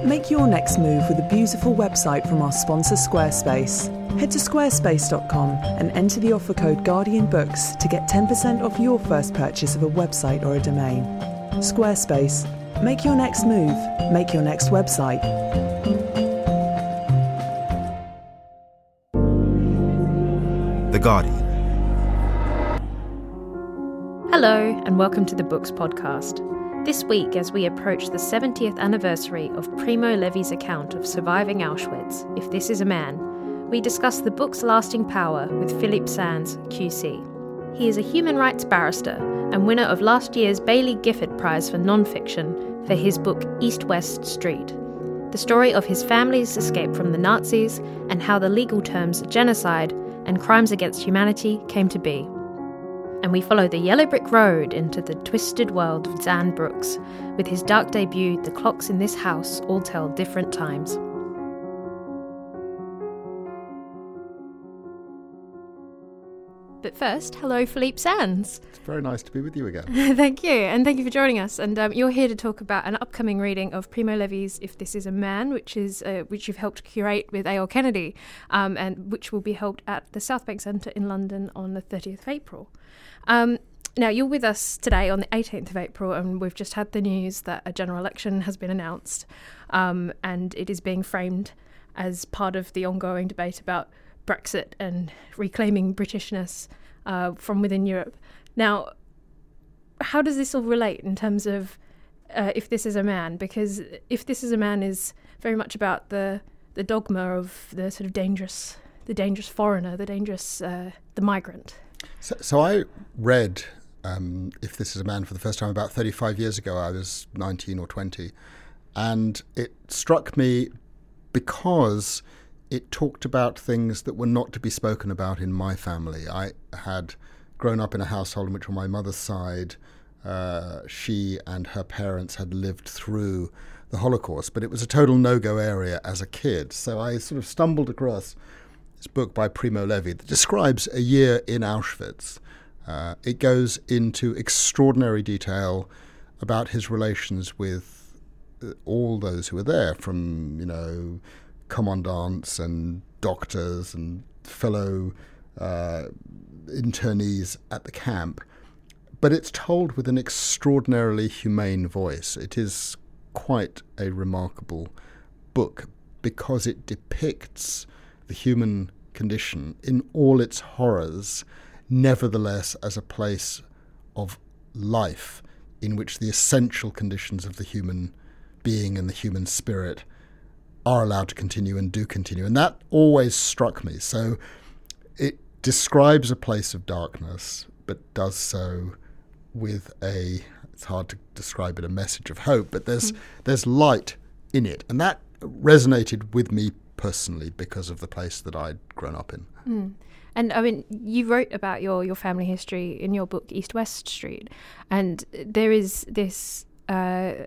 Make your next move with a beautiful website from our sponsor Squarespace. Head to squarespace.com and enter the offer code GuardianBooks to get 10% off your first purchase of a website or a domain. Squarespace. Make your next move. Make your next website. The Guardian. Hello, and welcome to the Books Podcast. This week, as we approach the 70th anniversary of Primo Levi's account of surviving Auschwitz, If This Is a Man, we discuss the book's lasting power with Philippe Sands, QC. He is a human rights barrister and winner of last year's Baillie Gifford Prize for Non-Fiction for his book East-West Street, the story of his family's escape from the Nazis and how the legal terms genocide and crimes against humanity came to be. And we follow the yellow brick road into the twisted world of Zan Brooks, with his dark debut, The Clocks in This House All Tell Different Times. But first, hello Philippe Sands. It's very nice to be with you again. Thank you, and thank you for joining us. And you're here to talk about an upcoming reading of Primo Levi's If This Is a Man, which you've helped curate with A.L. Kennedy, and which will be held at the South Bank Centre in London on the 30th of April. Now, you're with us today on the 18th of April, and we've just had the news that a general election has been announced, and it is being framed as part of the ongoing debate about Brexit and reclaiming Britishness from within Europe. Now, how does this all relate in terms of If This Is a Man? Because If This Is a Man is very much about the dogma of the sort of dangerous foreigner, the migrant. So I read If This Is a Man for the first time about 35 years ago. I was 19 or 20. And it struck me because it talked about things that were not to be spoken about in my family. I had grown up in a household in which on my mother's side, she and her parents had lived through the Holocaust, but it was a total no-go area as a kid. So I sort of stumbled across this book by Primo Levi that describes a year in Auschwitz. It goes into extraordinary detail about his relations with all those who were there, from, commandants and doctors and fellow internees at the camp. But it's told with an extraordinarily humane voice. It is quite a remarkable book because it depicts the human condition in all its horrors, nevertheless as a place of life in which the essential conditions of the human being and the human spirit are allowed to continue and do continue. And that always struck me. So it describes a place of darkness, but does so with it's hard to describe it, a message of hope, but there's light in it. And that resonated with me personally because of the place that I'd grown up in. Mm. And I mean, you wrote about your family history in your book East-West Street, and there's a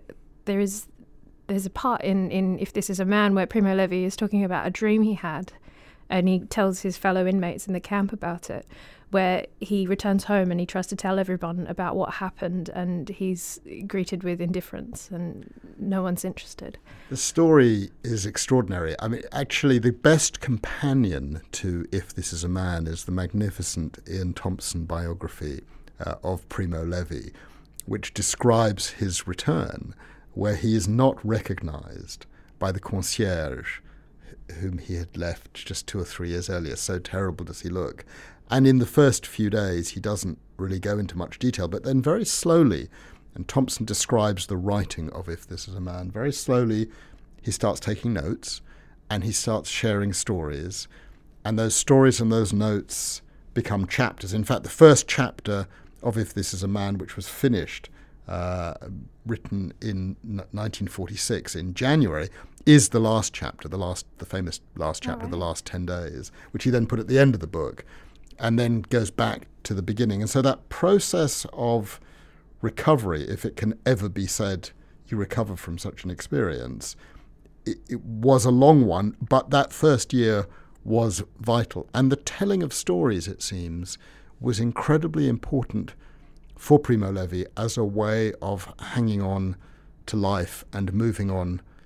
part in If This Is a Man where Primo Levi is talking about a dream he had, and he tells his fellow inmates in the camp about it, where he returns home and he tries to tell everyone about what happened, and he's greeted with indifference and no one's interested. The story is extraordinary. I mean, actually, the best companion to If This Is a Man is the magnificent Ian Thompson biography of Primo Levi, which describes his return, where he is not recognised by the concierge whom he had left just 2 or 3 years earlier. So terrible does he look. And in the first few days, he doesn't really go into much detail, but then very slowly, and Thompson describes the writing of If This Is a Man, very slowly he starts taking notes and he starts sharing stories, and those stories and those notes become chapters. In fact, the first chapter of If This Is a Man, which was finished, written in 1946 in January, is the last chapter, the famous last chapter, The Last 10 Days, which he then put at the end of the book, and then goes back to the beginning. And so that process of recovery, if it can ever be said you recover from such an experience, it was a long one, but that first year was vital. And the telling of stories, it seems, was incredibly important for Primo Levi as a way of hanging on to life and moving on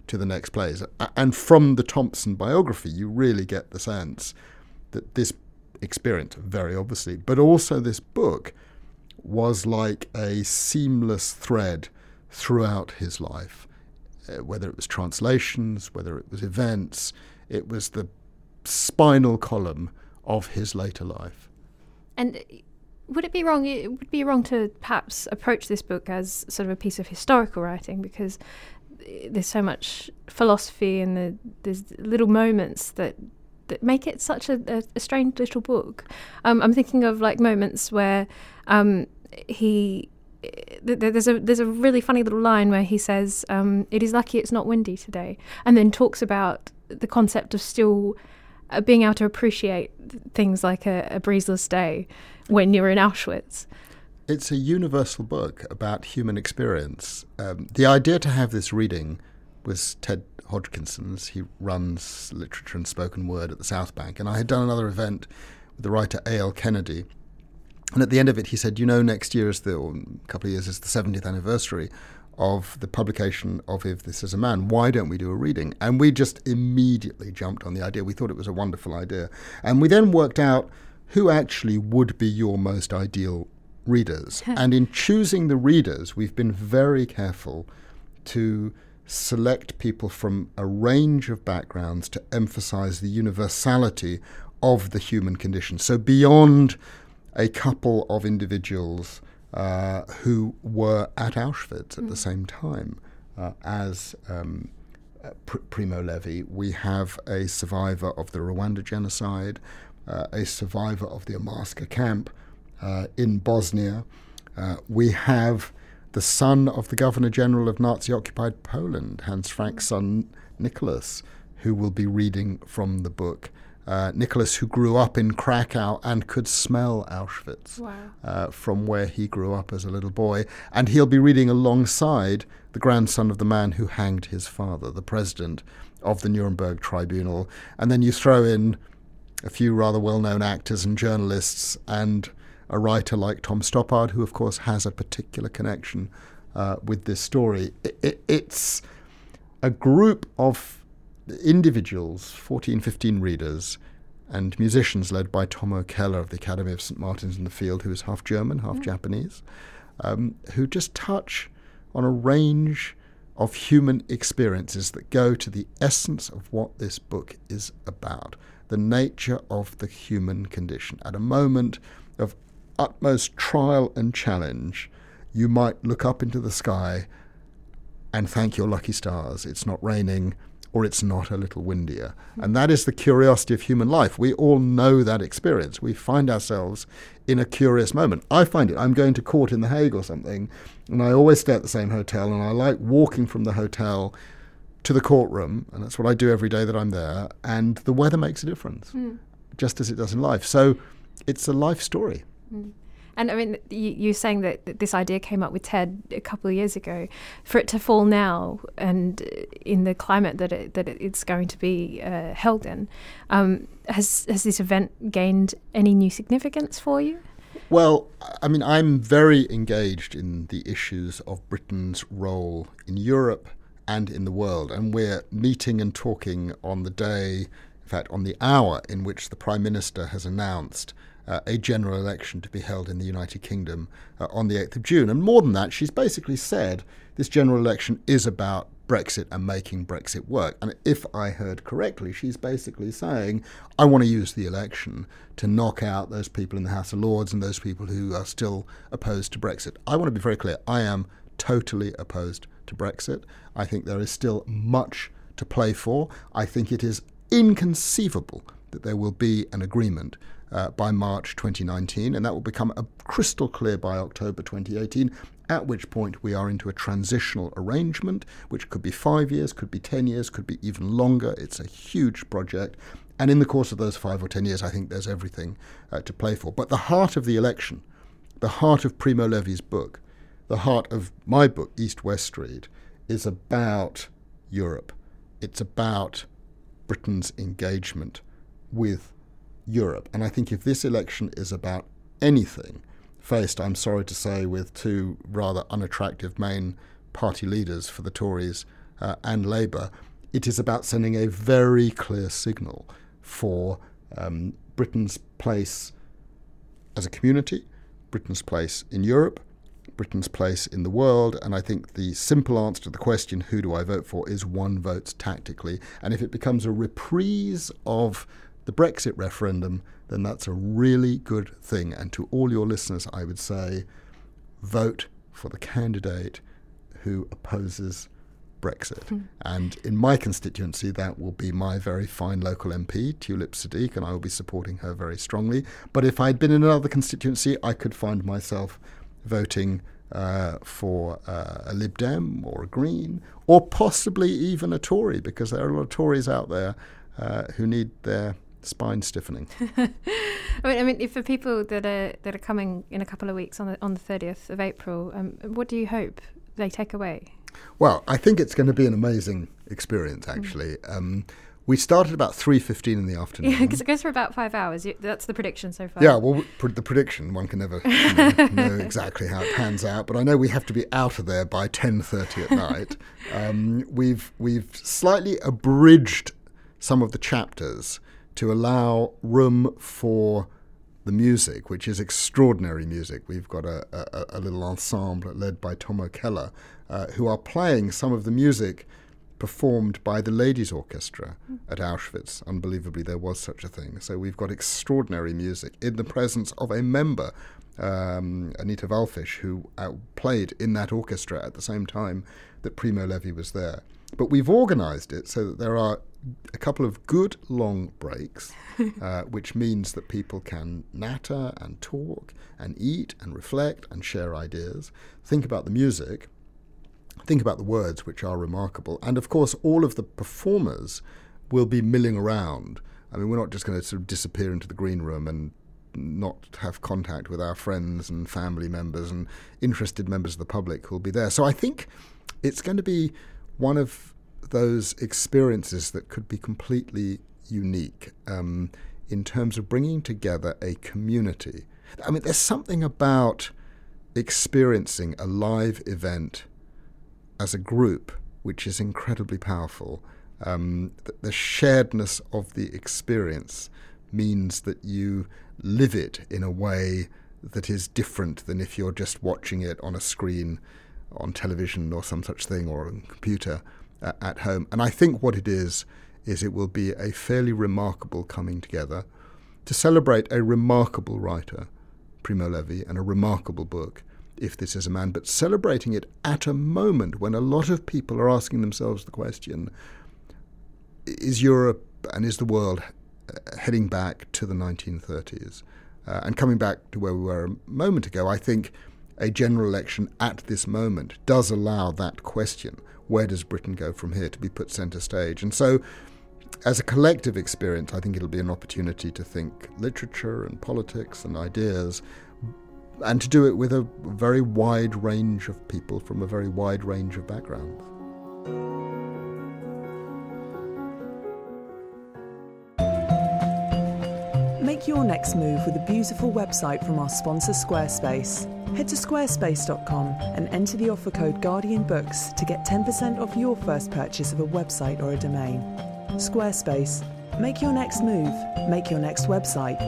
to the next place. And from the Thompson biography, you really get the sense that this experience, very obviously, but also this book, was like a seamless thread throughout his life. Whether it was translations, whether it was events, it was the spinal column of his later life. And would it be wrong? It would be wrong to perhaps approach this book as sort of a piece of historical writing, because there's so much philosophy and there's little moments that make it such a strange little book. I'm thinking of like moments where there's a really funny little line where he says, "It is lucky it's not windy today," and then talks about the concept of still being able to appreciate things like a breezeless day when you're in Auschwitz. It's a universal book about human experience. The idea to have this reading was Ted Hodgkinson's. He runs literature and spoken word at the South Bank, and I had done another event with the writer A.L. Kennedy. And at the end of it, he said, next year or a couple of years is the 70th anniversary of the publication of If This Is a Man. Why don't we do a reading? And we just immediately jumped on the idea. We thought it was a wonderful idea. And we then worked out who actually would be your most ideal readers. And in choosing the readers, we've been very careful to select people from a range of backgrounds to emphasize the universality of the human condition. So beyond a couple of individuals who were at Auschwitz at the same time as Primo Levi, we have a survivor of the Rwanda genocide, a survivor of the Amarska camp in Bosnia. We have the son of the Governor-General of Nazi-occupied Poland, Hans Frank's son Nicholas, who will be reading from the book. Nicholas, who grew up in Krakow and could smell Auschwitz from where he grew up as a little boy. And he'll be reading alongside the grandson of the man who hanged his father, the president of the Nuremberg Tribunal. And then you throw in a few rather well-known actors and journalists and a writer like Tom Stoppard, who, of course, has a particular connection with this story. It's a group of individuals, 14, 15 readers, and musicians led by Tomo Keller of the Academy of St. Martin's in the Field, who is half German, half Japanese, who just touch on a range of human experiences that go to the essence of what this book is about, the nature of the human condition. At a moment of utmost trial and challenge, you might look up into the sky and thank your lucky stars. It's not raining, or it's not a little windier. And that is the curiosity of human life. We all know that experience. We find ourselves in a curious moment. I find it. I'm going to court in The Hague or something, and I always stay at the same hotel, and I like walking from the hotel to the courtroom, and that's what I do every day that I'm there, and the weather makes a difference, just as it does in life. So it's a life story. And I mean, you're saying that this idea came up with Ted a couple of years ago. For it to fall now, and in the climate that it's going to be held in, has this event gained any new significance for you? Well, I mean, I'm very engaged in the issues of Britain's role in Europe and in the world, and we're meeting and talking on the day, in fact, on the hour in which the Prime Minister has announced a general election to be held in the United Kingdom on the 8th of June. And more than that, she's basically said this general election is about Brexit and making Brexit work. And if I heard correctly, she's basically saying, I want to use the election to knock out those people in the House of Lords and those people who are still opposed to Brexit. I want to be very clear. I am totally opposed to Brexit. I think there is still much to play for. I think it is inconceivable that there will be an agreement by March 2019, and that will become crystal clear by October 2018, at which point we are into a transitional arrangement, which could be 5 years, could be 10 years, could be even longer. It's a huge project. And in the course of those 5 or 10 years, I think there's everything to play for. But the heart of the election, the heart of Primo Levi's book, the heart of my book, East-West Street, is about Europe. It's about Britain's engagement with Europe. And I think if this election is about anything, faced, I'm sorry to say, with two rather unattractive main party leaders for the Tories and Labour, it is about sending a very clear signal for Britain's place as a community, Britain's place in Europe, Britain's place in the world. And I think the simple answer to the question, who do I vote for, is one votes tactically. And if it becomes a reprise of the Brexit referendum, then that's a really good thing. And to all your listeners, I would say, vote for the candidate who opposes Brexit. And in my constituency, that will be my very fine local MP, Tulip Siddiq, and I will be supporting her very strongly. But if I'd been in another constituency, I could find myself voting for a Lib Dem or a Green, or possibly even a Tory, because there are a lot of Tories out there who need their spine stiffening. I mean, if for people that are coming in a couple of weeks on the 30th of April, what do you hope they take away? Well, I think it's going to be an amazing experience, actually. We started about 3:15 in the afternoon. Yeah, because it goes for about 5 hours. That's the prediction so far. Yeah, well, the prediction, one can never know exactly how it pans out, but I know we have to be out of there by 10:30 at night. We've slightly abridged some of the chapters to allow room for the music, which is extraordinary music. We've got a little ensemble led by Tom O'Keller, who are playing some of the music performed by the Ladies' Orchestra at Auschwitz. Unbelievably, there was such a thing. So we've got extraordinary music in the presence of a member, Anita Valfish, who played in that orchestra at the same time that Primo Levi was there. But we've organised it so that there are a couple of good long breaks, which means that people can natter and talk and eat and reflect and share ideas, think about the music, think about the words, which are remarkable. And of course, all of the performers will be milling around. I mean, we're not just going to sort of disappear into the green room and not have contact with our friends and family members and interested members of the public who will be there. So I think it's going to be one of those experiences that could be completely unique in terms of bringing together a community. I mean, there's something about experiencing a live event as a group which is incredibly powerful. The sharedness of the experience means that you live it in a way that is different than if you're just watching it on a screen, on television or some such thing, or on a computer at home. And I think what it is it will be a fairly remarkable coming together to celebrate a remarkable writer, Primo Levi, and a remarkable book, If This Is a Man, but celebrating it at a moment when a lot of people are asking themselves the question, is Europe and is the world heading back to the 1930s? And coming back to where we were a moment ago, I think a general election at this moment does allow that question, where does Britain go from here, to be put centre stage. And so, as a collective experience, I think it'll be an opportunity to think literature and politics and ideas, and to do it with a very wide range of people from a very wide range of backgrounds. Make your next move with a beautiful website from our sponsor Squarespace. Head to squarespace.com and enter the offer code GuardianBooks to get 10% off your first purchase of a website or a domain. Squarespace. Make your next move. Make your next website.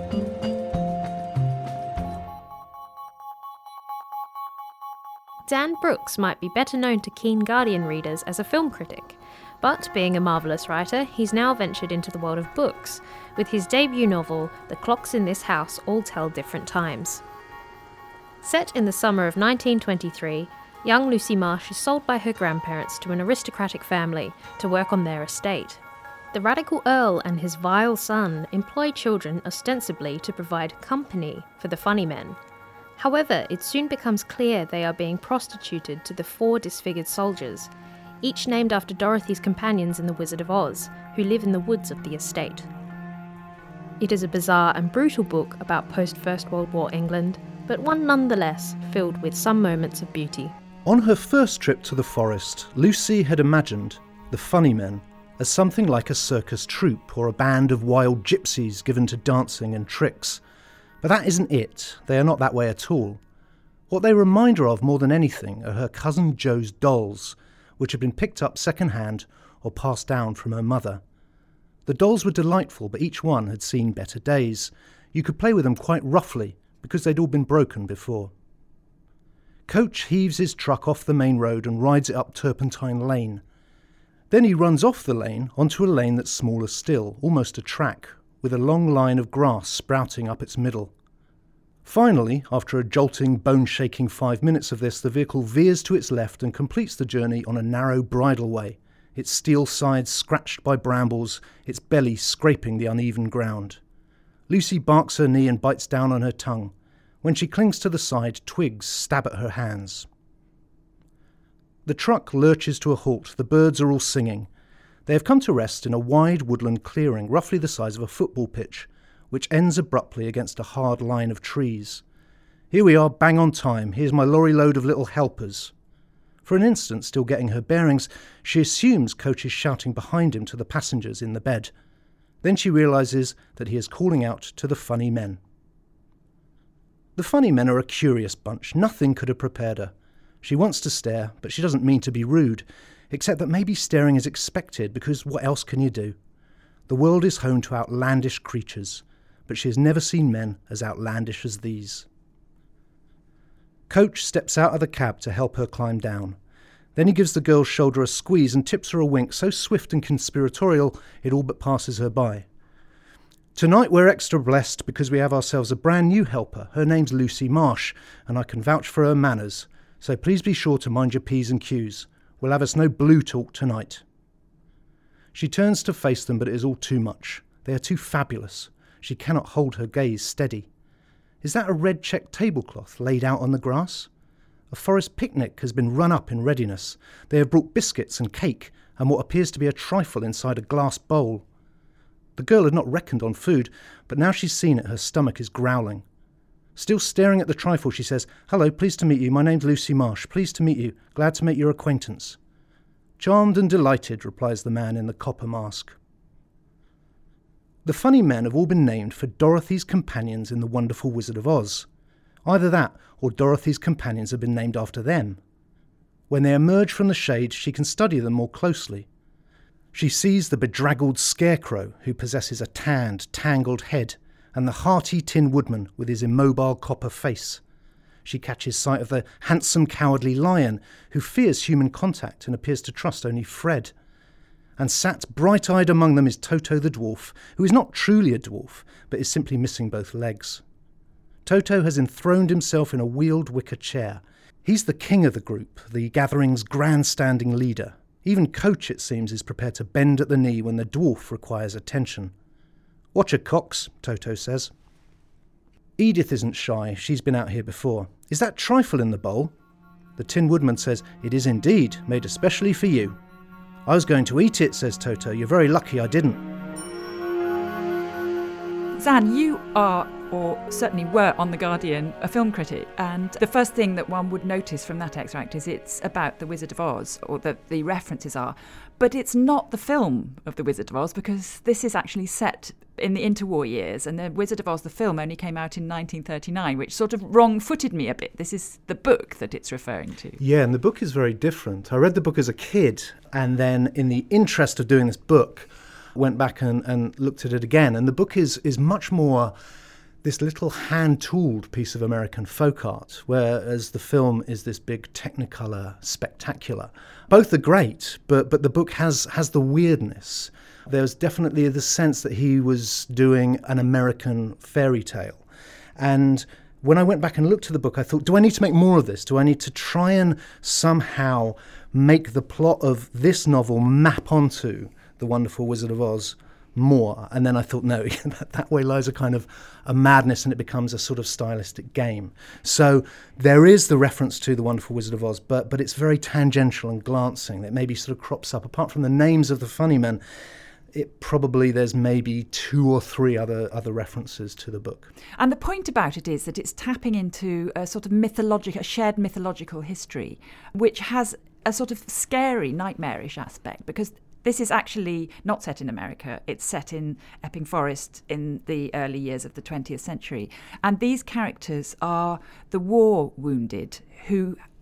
Dan Brooks might be better known to keen Guardian readers as a film critic, but being a marvellous writer, he's now ventured into the world of books, with his debut novel, The Clocks in This House All Tell Different Times. Set in the summer of 1923, young Lucy Marsh is sold by her grandparents to an aristocratic family to work on their estate. The radical Earl and his vile son employ children ostensibly to provide company for the funny men. However, it soon becomes clear they are being prostituted to the 4 disfigured soldiers, each named after Dorothy's companions in The Wizard of Oz, who live in the woods of the estate. It is a bizarre and brutal book about post-First World War England, but one nonetheless filled with some moments of beauty. On her first trip to the forest, Lucy had imagined the funny men as something like a circus troupe or a band of wild gypsies given to dancing and tricks. But that isn't it. They are not that way at all. What they remind her of more than anything are her cousin Jo's dolls, which had been picked up second-hand or passed down from her mother. The dolls were delightful, but each one had seen better days. You could play with them quite roughly, because they'd all been broken before. Coach heaves his truck off the main road and rides it up Turpentine Lane. Then he runs off the lane onto a lane that's smaller still, almost a track, with a long line of grass sprouting up its middle. Finally, after a jolting, bone-shaking 5 minutes of this, the vehicle veers to its left and completes the journey on a narrow bridleway, its steel sides scratched by brambles, its belly scraping the uneven ground. Lucy barks her knee and bites down on her tongue. When she clings to the side, twigs stab at her hands. The truck lurches to a halt. The birds are all singing. They have come to rest in a wide woodland clearing, roughly the size of a football pitch, which ends abruptly against a hard line of trees. Here we are, bang on time. Here's my lorry load of little helpers. For an instant, still getting her bearings, she assumes Coach is shouting behind him to the passengers in the bed. Then she realises that he is calling out to the funny men. The funny men are a curious bunch. Nothing could have prepared her. She wants to stare, but she doesn't mean to be rude, except that maybe staring is expected, because what else can you do? The world is home to outlandish creatures, but she has never seen men as outlandish as these. Coach steps out of the cab to help her climb down. Then he gives the girl's shoulder a squeeze and tips her a wink so swift and conspiratorial it all but passes her by. Tonight we're extra blessed because we have ourselves a brand new helper. Her name's Lucy Marsh, and I can vouch for her manners, so please be sure to mind your P's and Q's. We'll have us no blue talk tonight. She turns to face them, but it is all too much. They are too fabulous. She cannot hold her gaze steady. Is that a red checked tablecloth laid out on the grass? A forest picnic has been run up in readiness. They have brought biscuits and cake, and what appears to be a trifle inside a glass bowl. The girl had not reckoned on food, but now she's seen it, her stomach is growling. Still staring at the trifle, she says, "Hello, pleased to meet you. My name's Lucy Marsh. Pleased to meet you. Glad to make your acquaintance." "Charmed and delighted," replies the man in the copper mask. The funny men have all been named for Dorothy's companions in The Wonderful Wizard of Oz. Either that, or Dorothy's companions have been named after them. When they emerge from the shade, she can study them more closely. She sees the bedraggled scarecrow who possesses a tanned, tangled head, and the hearty Tin Woodman with his immobile copper face. She catches sight of the handsome, cowardly lion who fears human contact and appears to trust only Fred. And sat bright-eyed among them is Toto the dwarf, who is not truly a dwarf, but is simply missing both legs. Toto has enthroned himself in a wheeled wicker chair. He's the king of the group, the gathering's grandstanding leader. Even Coach, it seems, is prepared to bend at the knee when the dwarf requires attention. "Watch her, Cox," Toto says. Edith isn't shy. She's been out here before. "Is that trifle in the bowl?" The Tin Woodman says, "It is indeed, made especially for you." "I was going to eat it," says Toto. "You're very lucky I didn't." Zan, you are, or certainly were, on The Guardian, a film critic, and the first thing that one would notice from that extract is it's about The Wizard of Oz, or the references are, but it's not the film of The Wizard of Oz, because this is actually set in the interwar years, and The Wizard of Oz, the film, only came out in 1939, which sort of wrong-footed me a bit. This is the book that it's referring to. Yeah, and the book is very different. I read the book as a kid, and then in the interest of doing this book, went back and looked at it again. And the book is much more this little hand-tooled piece of American folk art, whereas the film is this big Technicolor spectacular. Both are great, but the book has the weirdness. There's definitely the sense that he was doing an American fairy tale. And when I went back and looked at the book, I thought, do I need to make more of this? Do I need to try and somehow make the plot of this novel map onto The Wonderful Wizard of Oz more? And then I thought, no, that way lies a kind of a madness, and it becomes a sort of stylistic game. So there is the reference to The Wonderful Wizard of Oz, but it's very tangential and glancing. It maybe sort of crops up. Apart from the names of the funny men, there's maybe 2 or 3 other references to the book. And the point about it is that it's tapping into a sort of a shared mythological history, which has a sort of scary, nightmarish aspect, because this is actually not set in America. It's set in Epping Forest in the early years of the 20th century. And these characters are the war wounded who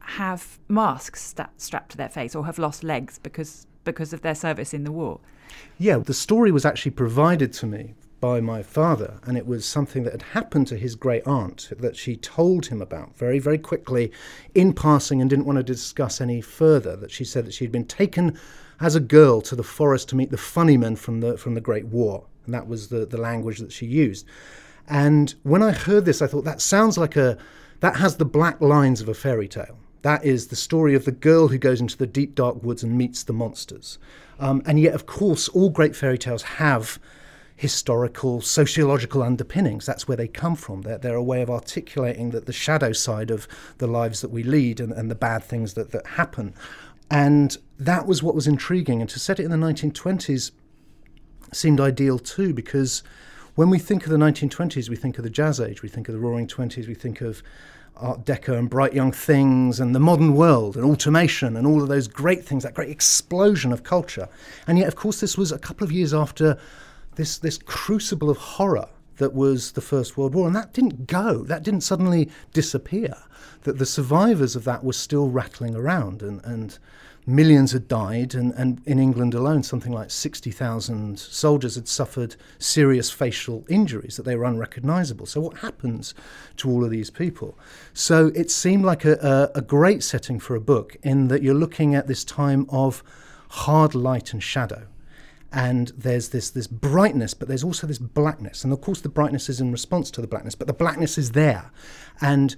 have masks strapped to their face or have lost legs because of their service in the war. Yeah, the story was actually provided to me by my father, and it was something that had happened to his great aunt that she told him about very, very quickly in passing and didn't want to discuss any further. That she said that she'd been taken as a girl to the forest to meet the funny men from the Great War, and that was the language that she used. And when I heard this, I thought that sounds like that has the black lines of a fairy tale. That is the story of the girl who goes into the deep, dark woods and meets the monsters. And yet, of course, all great fairy tales have historical, sociological underpinnings. That's where they come from. They're a way of articulating the shadow side of the lives that we lead and the bad things that happen. And that was what was intriguing. And to set it in the 1920s seemed ideal too, because when we think of the 1920s, we think of the Jazz Age, we think of the Roaring Twenties, we think of Art Deco and Bright Young Things and the modern world and automation and all of those great things, that great explosion of culture. And yet, of course, this was a couple of years after this crucible of horror that was the First World War. And that didn't go. That didn't suddenly disappear. That the survivors of that were still rattling around, and millions had died, and in England alone, something like 60,000 soldiers had suffered serious facial injuries, that they were unrecognisable. So what happens to all of these people? So it seemed like a great setting for a book, in that you're looking at this time of hard light and shadow. And there's this brightness, but there's also this blackness. And of course the brightness is in response to the blackness, but the blackness is there. And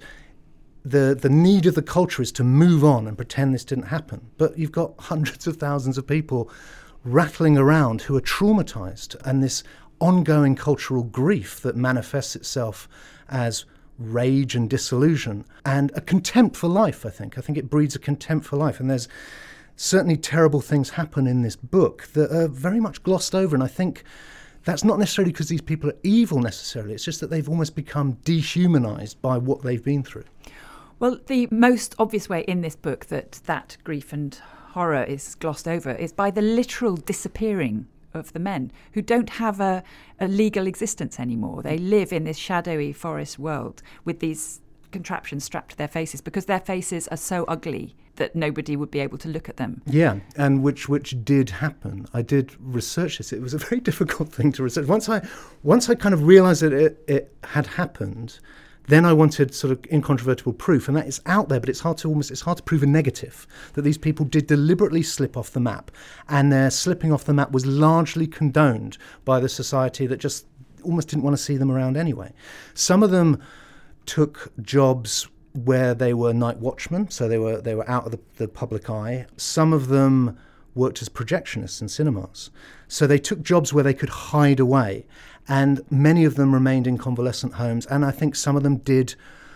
the need of the culture is to move on and pretend this didn't happen. But you've got hundreds of thousands of people rattling around who are traumatized, and this ongoing cultural grief that manifests itself as rage and disillusion and a contempt for life, I think. I think it breeds a contempt for life. And there's certainly terrible things happen in this book that are very much glossed over. And I think that's not necessarily because these people are evil necessarily. It's just that they've almost become dehumanized by what they've been through. Well, the most obvious way in this book that grief and horror is glossed over is by the literal disappearing of the men who don't have a legal existence anymore. They live in this shadowy forest world with these contraptions strapped to their faces because their faces are so ugly that nobody would be able to look at them. Yeah, and which did happen. I did research this. It was a very difficult thing to research. Once I kind of realised that it had happened, then I wanted sort of incontrovertible proof, and that is out there, but it's hard to prove a negative, that these people did deliberately slip off the map, and their slipping off the map was largely condoned by the society that just almost didn't want to see them around anyway. Some of them took jobs where they were night watchmen, so they were out of the public eye. Some of them worked as projectionists in cinemas. So they took jobs where they could hide away, and many of them remained in convalescent homes, and I think some of them did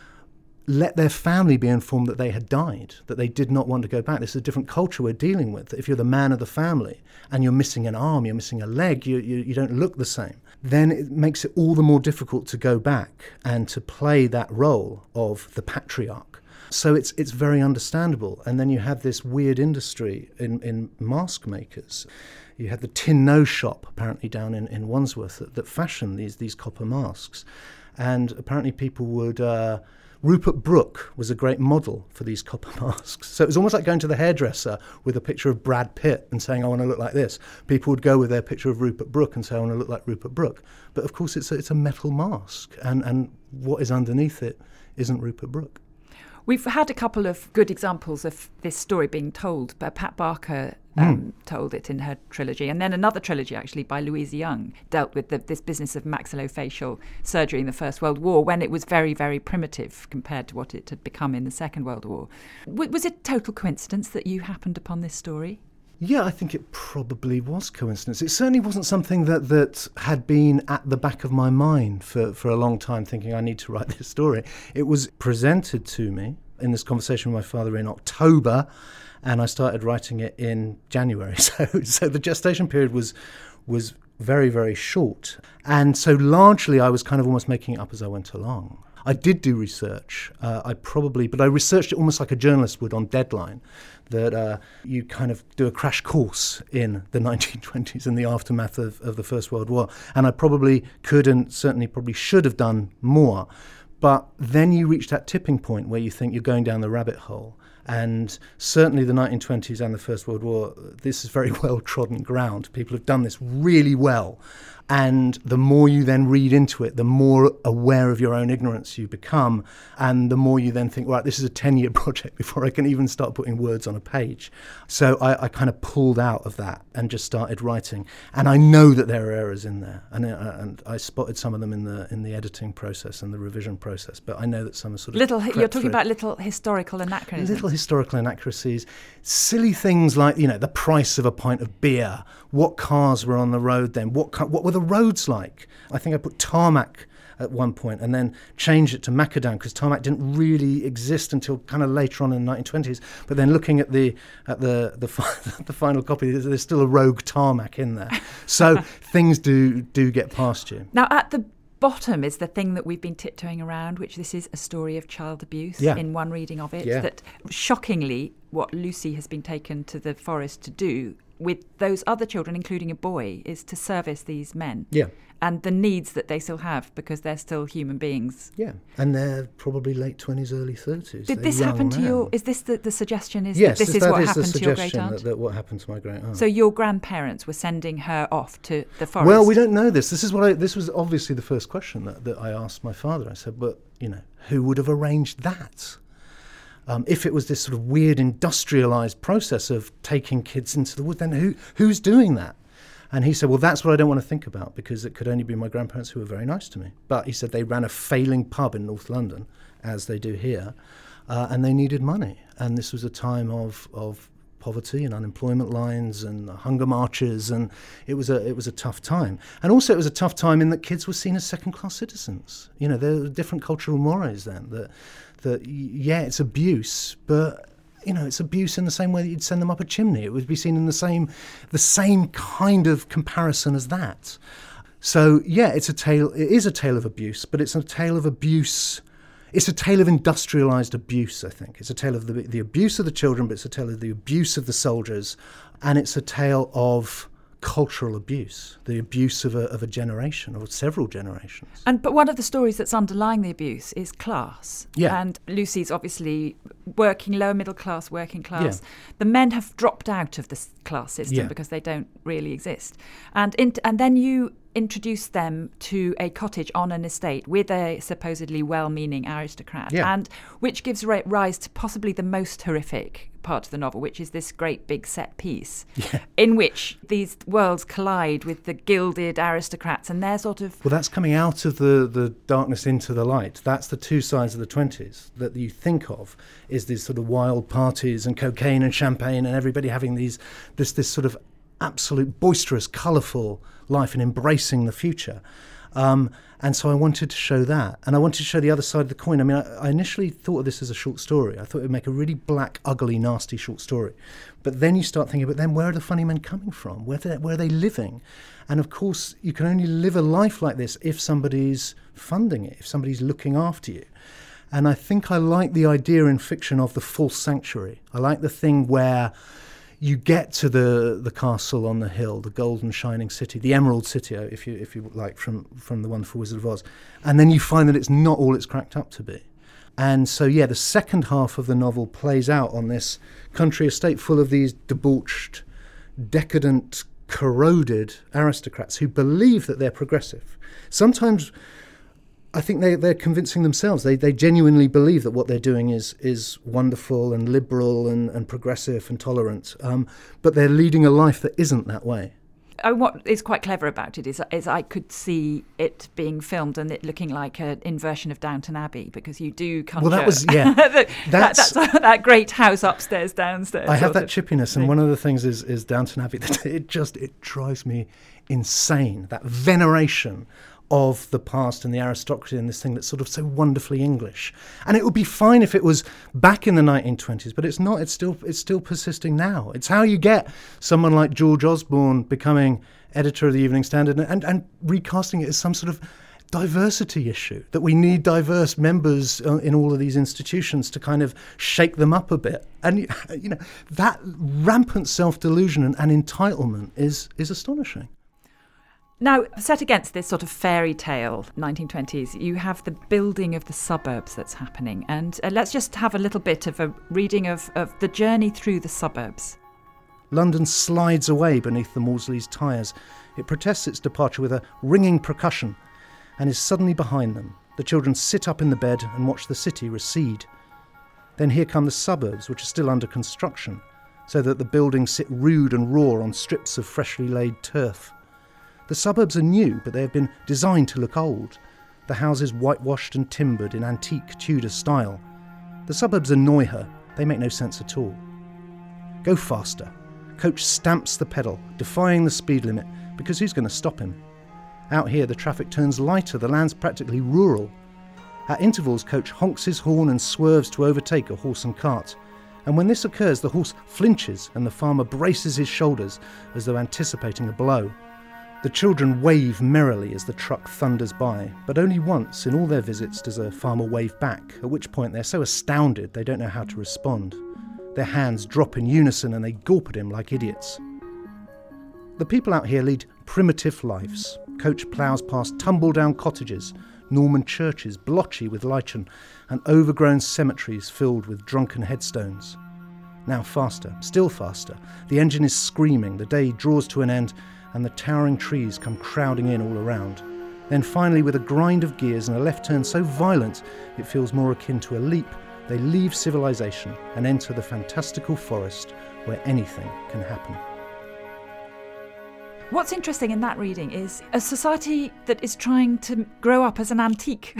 let their family be informed that they had died, that they did not want to go back. This is a different culture we're dealing with. If you're the man of the family and you're missing an arm, you're missing a leg, you don't look the same, then it makes it all the more difficult to go back and to play that role of the patriarch. So it's very understandable. And then you have this weird industry in mask makers. You had the Tin Nose shop, apparently down in Wandsworth, that fashioned these copper masks. And apparently people would... Rupert Brooke was a great model for these copper masks. So it was almost like going to the hairdresser with a picture of Brad Pitt and saying, I want to look like this. People would go with their picture of Rupert Brooke and say, I want to look like Rupert Brooke. But of course it's a metal mask, and what is underneath it isn't Rupert Brooke. We've had a couple of good examples of this story being told, but Pat Barker told it in her trilogy. And then another trilogy, actually, by Louisa Young, dealt with this business of maxillofacial surgery in the First World War, when it was very, very primitive compared to what it had become in the Second World War. Was it total coincidence that you happened upon this story? Yeah, I think it probably was coincidence. It certainly wasn't something that had been at the back of my mind for a long time, thinking I need to write this story. It was presented to me in this conversation with my father in October, and I started writing it in January. So the gestation period was very, very short. And so largely I was kind of almost making it up as I went along. I did do research, but I researched it almost like a journalist would on deadline, that you kind of do a crash course in the 1920s and the aftermath of the First World War. And I probably could and certainly probably should have done more. But then you reach that tipping point where you think you're going down the rabbit hole And certainly the 1920s and the First World War, this is very well-trodden ground. People have done this really well. And the more you then read into it, the more aware of your own ignorance you become, and the more you then think, right, this is a 10-year project before I can even start putting words on a page. So I kind of pulled out of that and just started writing. And I know that there are errors in there, and I spotted some of them in the editing process and the revision process. But I know that some are sort of you're talking about little historical anachronisms. Little historical inaccuracies, silly things like, the price of a pint of beer, what cars were on the road then, what were the roads like. I think I put tarmac at one point and then changed it to macadam because tarmac didn't really exist until kind of later on in the 1920s. But then looking at the final copy, there's still a rogue tarmac in there. So things do get past you. Now, at the bottom is the thing that we've been tiptoeing around, which this is a story of child abuse in one reading of it. That shockingly, what Lucy has been taken to the forest to do with those other children, including a boy, is to service these men. Yeah. And the needs that they still have because they're still human beings. Yeah. And they're probably late 20s, early 30s. Did this happen to you? Is this the suggestion? Yes, that this is what happened to your great aunt? That what happened to my great aunt. So your grandparents were sending her off to the forest? Well, we don't know this. This was obviously the first question that I asked my father. I said, but, who would have arranged that? If it was this sort of weird industrialised process of taking kids into the wood, then who's doing that? And he said, well, that's what I don't want to think about because it could only be my grandparents who were very nice to me. But he said they ran a failing pub in North London, as they do here, and they needed money. And this was a time of poverty and unemployment lines and hunger marches, and it was a tough time. And also it was a tough time in that kids were seen as second-class citizens. There were different cultural mores then that it's abuse, but it's abuse in the same way that you'd send them up a chimney. It would be seen in the same kind of comparison as that. So it is a tale of abuse, but it's a tale of abuse. It's a tale of industrialised abuse, I think. It's a tale of the abuse of the children, but it's a tale of the abuse of the soldiers, and it's a tale of cultural abuse, the abuse of a generation or several generations. But one of the stories that's underlying the abuse is class. Yeah. And Lucy's obviously lower middle class, working class. Yeah. The men have dropped out of the class system because they don't really exist. And then you introduce them to a cottage on an estate with a supposedly well-meaning aristocrat, and which gives rise to possibly the most horrific part of the novel, which is this great big set piece in which these worlds collide with the gilded aristocrats and they're sort of... Well, that's coming out of the darkness into the light. That's the two sides of the 20s that you think of, is these sort of wild parties and cocaine and champagne and everybody having this sort of absolute boisterous, colourful life and embracing the future. And so I wanted to show that. And I wanted to show the other side of the coin. I mean, I initially thought of this as a short story. I thought it would make a really black, ugly, nasty short story. But then you start thinking, but then where are the funny men coming from? Where are they living? And of course, you can only live a life like this if somebody's funding it, if somebody's looking after you. And I think I like the idea in fiction of the false sanctuary. I like the thing where you get to the castle on the hill, the golden shining city, the Emerald City, if you like, from the wonderful Wizard of Oz, and then you find that it's not all it's cracked up to be. And so, the second half of the novel plays out on this country estate full of these debauched, decadent, corroded aristocrats who believe that they're progressive. Sometimes I think they're convincing themselves. They genuinely believe that what they're doing is wonderful and liberal and progressive and tolerant, but they're leading a life that isn't that way. What is quite clever about it is I could see it being filmed and it looking like an inversion of Downton Abbey, because you do conjure... Well, that was, that's that great house upstairs, downstairs. I have that chippiness, and one of the things is Downton Abbey. It drives me insane, that veneration of the past and the aristocracy and this thing that's sort of so wonderfully English. And it would be fine if it was back in the 1920s, but it's not. It's still persisting now. It's how you get someone like George Osborne becoming editor of the Evening Standard and recasting it as some sort of diversity issue, that we need diverse members in all of these institutions to kind of shake them up a bit. And that rampant self-delusion and entitlement is astonishing. Now, set against this sort of fairy tale 1920s, you have the building of the suburbs that's happening. And let's just have a little bit of a reading of the journey through the suburbs. London slides away beneath the Maudsleys' tyres. It protests its departure with a ringing percussion and is suddenly behind them. The children sit up in the bed and watch the city recede. Then here come the suburbs, which are still under construction, so that the buildings sit rude and raw on strips of freshly laid turf. The suburbs are new, but they have been designed to look old. The houses whitewashed and timbered in antique Tudor style. The suburbs annoy her. They make no sense at all. Go faster. Coach stamps the pedal, defying the speed limit, because who's going to stop him? Out here, the traffic turns lighter. The land's practically rural. At intervals, Coach honks his horn and swerves to overtake a horse and cart. And when this occurs, the horse flinches and the farmer braces his shoulders as though anticipating a blow. The children wave merrily as the truck thunders by, but only once in all their visits does a farmer wave back, at which point they're so astounded they don't know how to respond. Their hands drop in unison and they gawp at him like idiots. The people out here lead primitive lives. Coach ploughs past tumble-down cottages, Norman churches blotchy with lichen, and overgrown cemeteries filled with drunken headstones. Now faster, still faster. The engine is screaming, the day draws to an end, and the towering trees come crowding in all around. Then finally, with a grind of gears and a left turn so violent it feels more akin to a leap, they leave civilization and enter the fantastical forest where anything can happen. What's interesting in that reading is a society that is trying to grow up as an antique.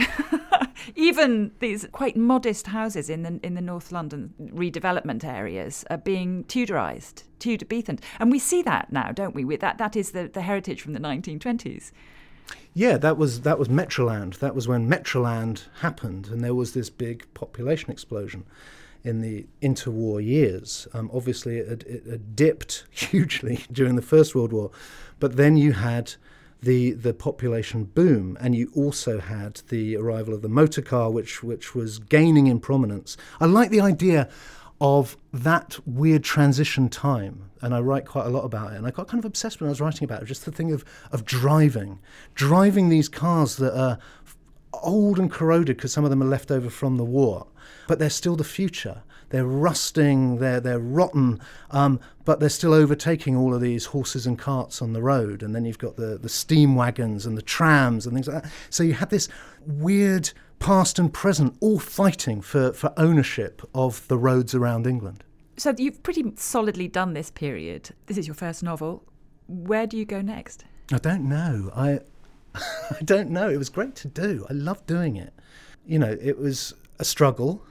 Even these quite modest houses in the North London redevelopment areas are being Tudorised, Tudor-Beathened. And we see that now, don't we? That is the heritage from the 1920s. Yeah, that was Metroland. That was when Metroland happened, and there was this big population explosion in the interwar years. Obviously, it dipped hugely during the First World War, but then you had the population boom, and you also had the arrival of the motor car, which was gaining in prominence. I like the idea of that weird transition time, and I write quite a lot about it, and I got kind of obsessed when I was writing about it, just the thing of driving these cars that are old and corroded because some of them are left over from the war, but they're still the future. They're rusting, they're rotten, but they're still overtaking all of these horses and carts on the road. And then you've got the steam wagons and the trams and things like that. So you had this weird past and present all fighting for ownership of the roads around England. So you've pretty solidly done this period. This is your first novel. Where do you go next? I don't know. I don't know. It was great to do. I loved doing it. You know, it was a struggle.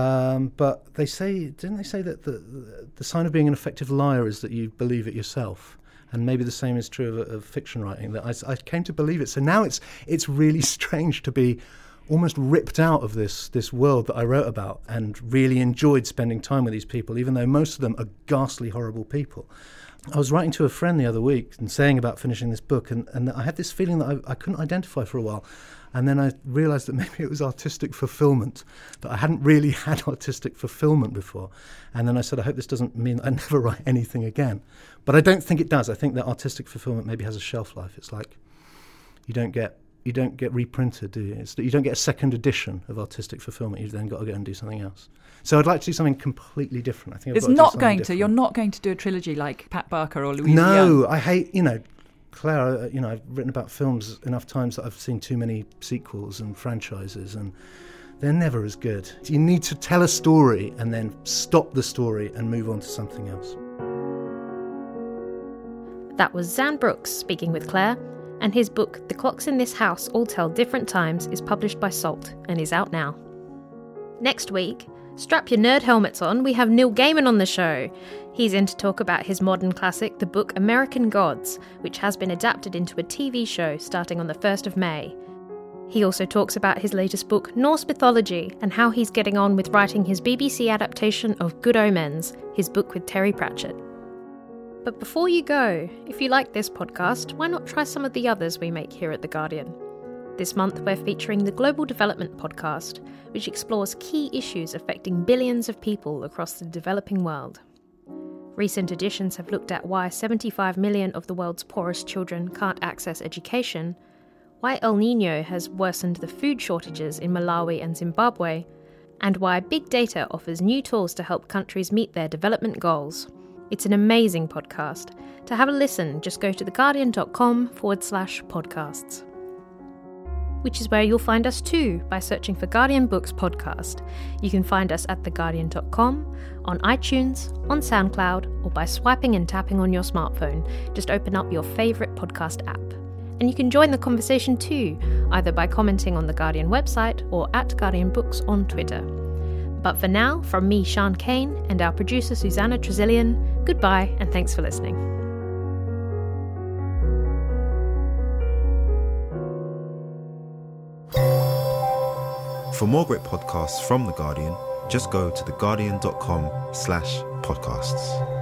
But didn't they say that the sign of being an effective liar is that you believe it yourself? And maybe the same is true of fiction writing, that I came to believe it. So now it's really strange to be almost ripped out of this world that I wrote about and really enjoyed spending time with these people, even though most of them are ghastly, horrible people. I was writing to a friend the other week and saying about finishing this book, and I had this feeling that I couldn't identify for a while. And then I realised that maybe it was artistic fulfilment, that I hadn't really had artistic fulfilment before. And then I said, I hope this doesn't mean I never write anything again. But I don't think it does. I think that artistic fulfilment maybe has a shelf life. It's like you don't get reprinted, do you? You don't get a second edition of artistic fulfilment. You've then got to go and do something else. So I'd like to do something completely different. I think you're not going to do a trilogy like Pat Barker or Louise No, Young. I hate, Claire, I've written about films enough times that I've seen too many sequels and franchises, and they're never as good. You need to tell a story and then stop the story and move on to something else. That was Zan Brooks speaking with Claire, and his book, The Clocks in This House All Tell Different Times, is published by Salt and is out now. Next week, strap your nerd helmets on, we have Neil Gaiman on the show. He's in to talk about his modern classic, the book American Gods, which has been adapted into a TV show starting on the 1st of May. He also talks about his latest book, Norse Mythology, and how he's getting on with writing his BBC adaptation of Good Omens, his book with Terry Pratchett. But before you go, if you like this podcast, why not try some of the others we make here at The Guardian? This month we're featuring the Global Development Podcast, which explores key issues affecting billions of people across the developing world. Recent editions have looked at why 75 million of the world's poorest children can't access education, why El Niño has worsened the food shortages in Malawi and Zimbabwe, and why big data offers new tools to help countries meet their development goals. It's an amazing podcast. To have a listen, just go to theguardian.com/podcasts. Which is where you'll find us too, by searching for Guardian Books Podcast. You can find us at theguardian.com, on iTunes, on SoundCloud, or by swiping and tapping on your smartphone. Just open up your favourite podcast app. And you can join the conversation too, either by commenting on the Guardian website or at Guardian Books on Twitter. But for now, from me, Sian Kane, and our producer, Susanna Tresilian, goodbye and thanks for listening. For more great podcasts from The Guardian, just go to theguardian.com/podcasts.